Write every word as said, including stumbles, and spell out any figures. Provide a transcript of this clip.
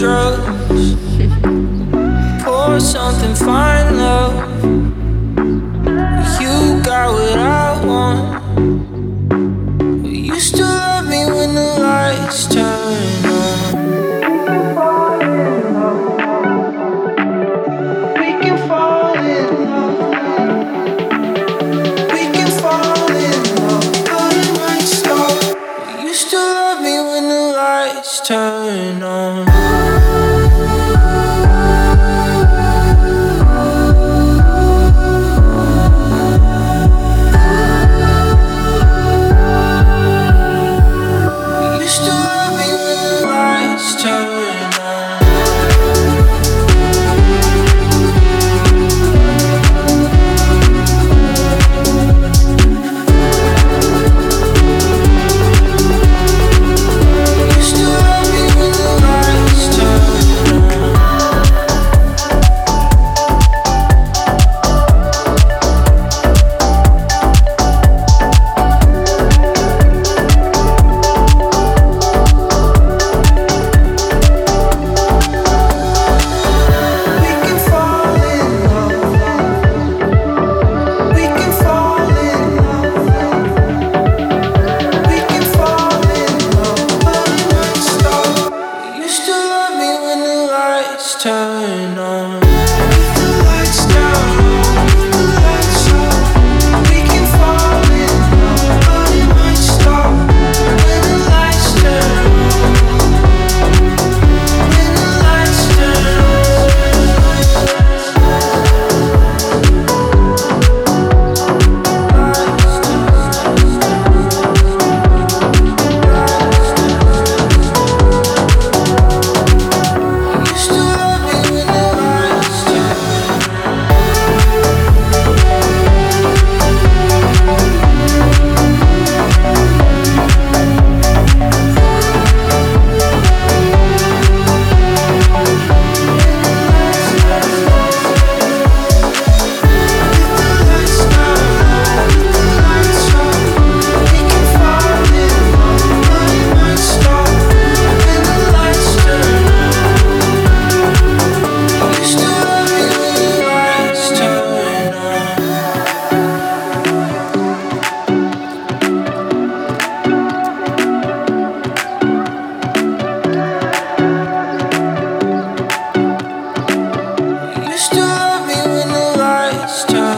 drugs. Pour something fine, love. You got what I want. You still love me when the lights turn on. We can fall in love. We can fall in love, but it might stop. You still love me when the lights turn on. Turn on. The lights down, the lights up. We can fall in love, but it might stop when the lights turn on. When the lights turn Still love me when the lights turn